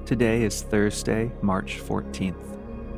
Today is Thursday, March 14th.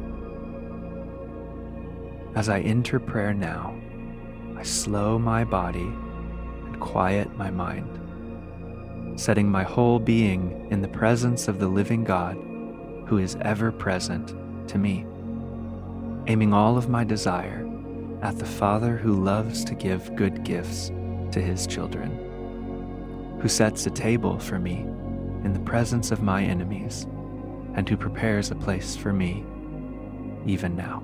As I enter prayer now, I slow my body and quiet my mind, setting my whole being in the presence of the living God who is ever present to me, aiming all of my desire at the Father who loves to give good gifts to his children, who sets a table for me in the presence of my enemies, and who prepares a place for me even now.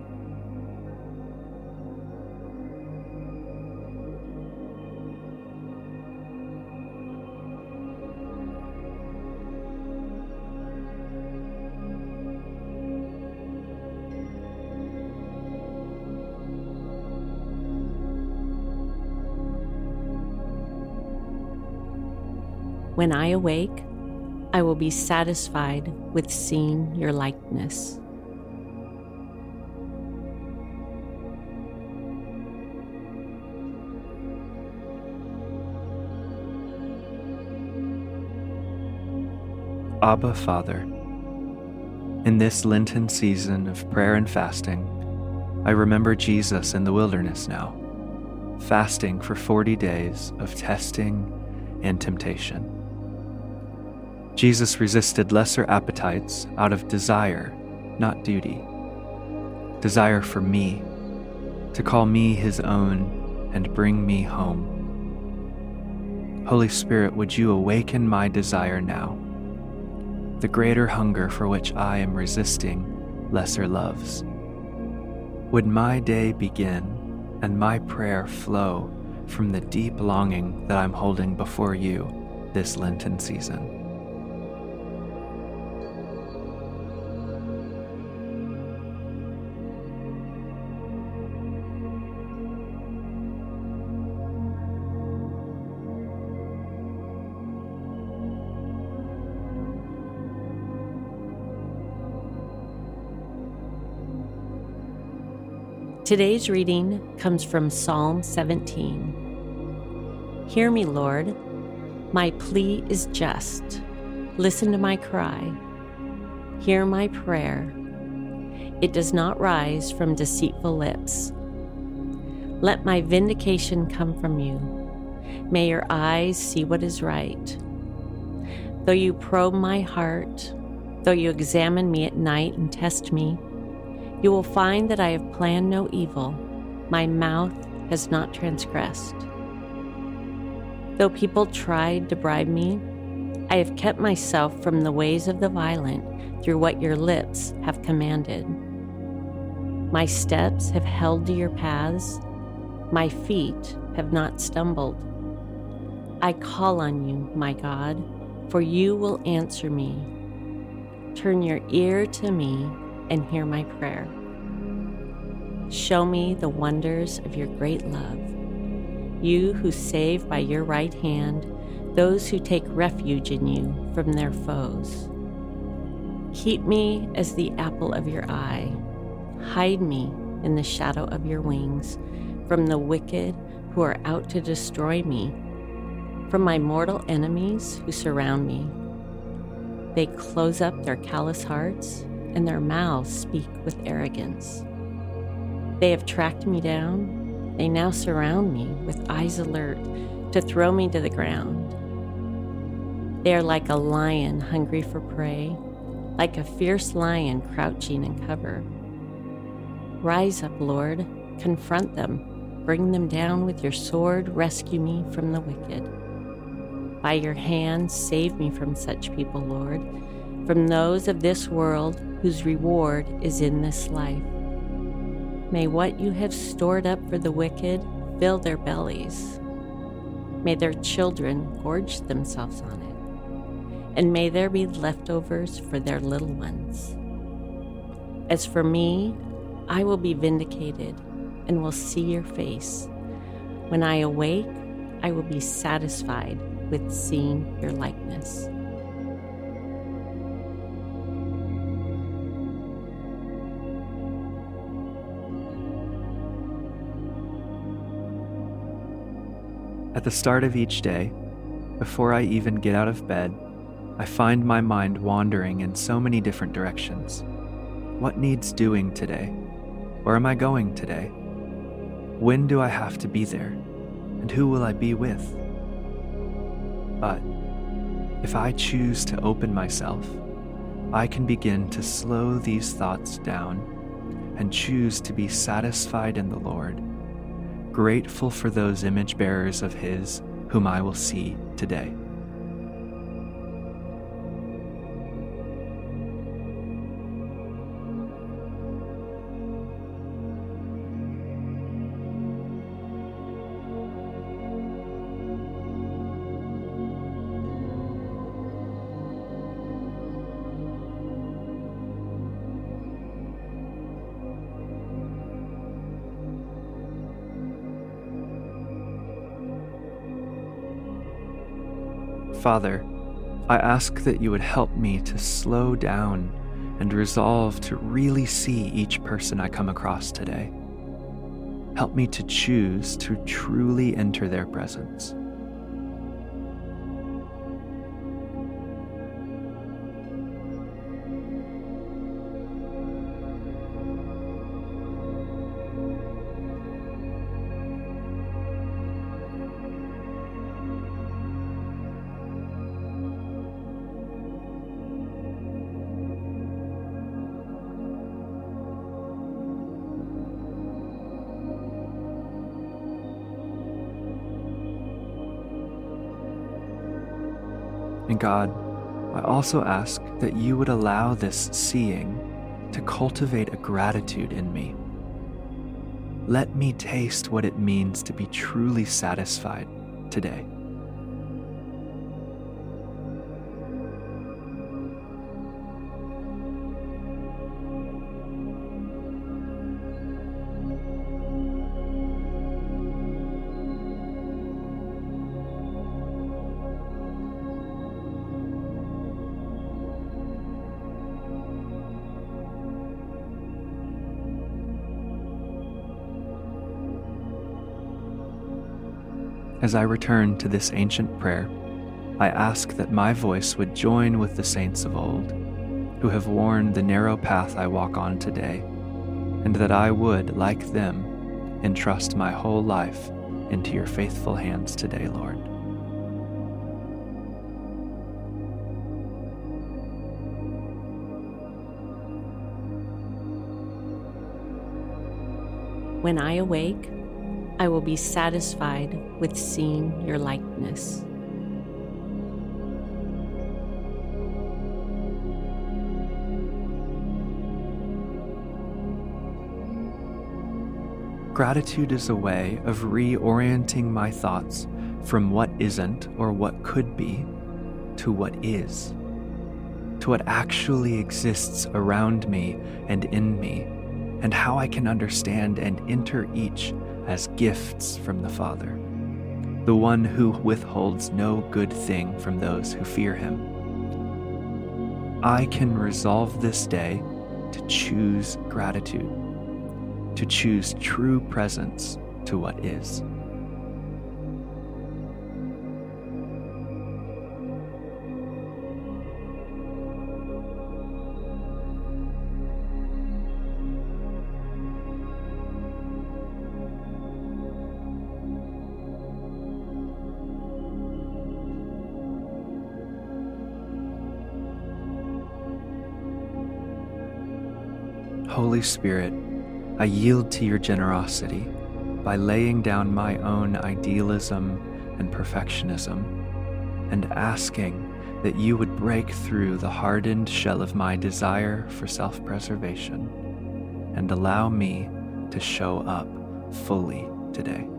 When I awake, I will be satisfied with seeing your likeness. Abba, Father, in this Lenten season of prayer and fasting, I remember Jesus in the wilderness now, fasting for 40 days of testing and temptation. Jesus resisted lesser appetites out of desire, not duty. Desire for me, to call me his own and bring me home. Holy Spirit, would you awaken my desire now, the greater hunger for which I am resisting lesser loves? Would my day begin and my prayer flow from the deep longing that I'm holding before you this Lenten season? Today's reading comes from Psalm 17. Hear me, Lord. My plea is just. Listen to my cry. Hear my prayer. It does not rise from deceitful lips. Let my vindication come from you. May your eyes see what is right. Though you probe my heart, though you examine me at night and test me, you will find that I have planned no evil. My mouth has not transgressed. Though people tried to bribe me, I have kept myself from the ways of the violent through what your lips have commanded. My steps have held to your paths. My feet have not stumbled. I call on you, my God, for you will answer me. Turn your ear to me and hear my prayer. Show me the wonders of your great love, you who save by your right hand those who take refuge in you from their foes. Keep me as the apple of your eye. Hide me in the shadow of your wings from the wicked who are out to destroy me, from my mortal enemies who surround me. They close up their callous hearts, and their mouths speak with arrogance. They have tracked me down. They now surround me with eyes alert to throw me to the ground. They are like a lion hungry for prey, like a fierce lion crouching in cover. Rise up, Lord, confront them, bring them down with your sword, rescue me from the wicked. By your hand, save me from such people, Lord, from those of this world whose reward is in this life. May what you have stored up for the wicked fill their bellies. May their children gorge themselves on it, and may there be leftovers for their little ones. As for me, I will be vindicated and will see your face. When I awake, I will be satisfied with seeing your likeness. At the start of each day, before I even get out of bed, I find my mind wandering in so many different directions. What needs doing today? Where am I going today? When do I have to be there? And who will I be with? But if I choose to open myself, I can begin to slow these thoughts down and choose to be satisfied in the Lord, grateful for those image bearers of His whom I will see today. Father, I ask that you would help me to slow down and resolve to really see each person I come across today. Help me to choose to truly enter their presence. And God, I also ask that you would allow this seeing to cultivate a gratitude in me. Let me taste what it means to be truly satisfied today. As I return to this ancient prayer, I ask that my voice would join with the saints of old, who have worn the narrow path I walk on today, and that I would, like them, entrust my whole life into your faithful hands today, Lord. When I awake, I will be satisfied with seeing your likeness. Gratitude is a way of reorienting my thoughts from what isn't or what could be to what is, to what actually exists around me and in me, and how I can understand and enter each as gifts from the Father, the one who withholds no good thing from those who fear him. I can resolve this day to choose gratitude, to choose true presence to what is. Holy Spirit, I yield to your generosity by laying down my own idealism and perfectionism and asking that you would break through the hardened shell of my desire for self-preservation and allow me to show up fully today.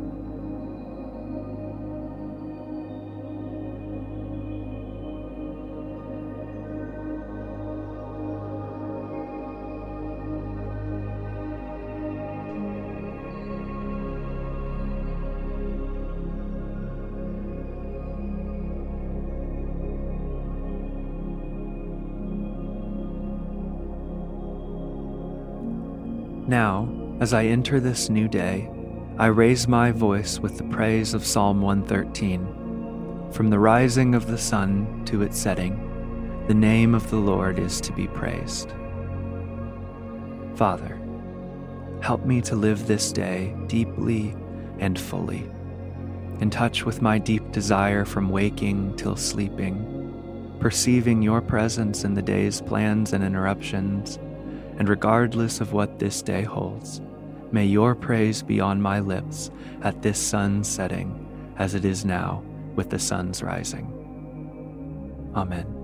Now, as I enter this new day, I raise my voice with the praise of Psalm 113. From the rising of the sun to its setting, the name of the Lord is to be praised. Father, help me to live this day deeply and fully, in touch with my deep desire from waking till sleeping, perceiving your presence in the day's plans and interruptions, and regardless of what this day holds, may your praise be on my lips at this sun's setting as it is now with the sun's rising. Amen.